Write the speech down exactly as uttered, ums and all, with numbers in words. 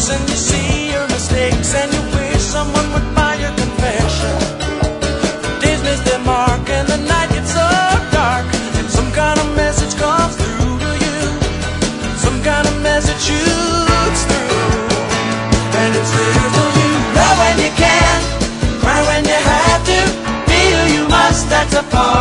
breaks and you see your mistakes and you wish someone would buy your confession. Days miss their mark and the night gets so dark, and some kind of message comes through to you. Some kind of message shoots through, and it's clear to you. Love when you can, cry when you have to, feel you must, that's a part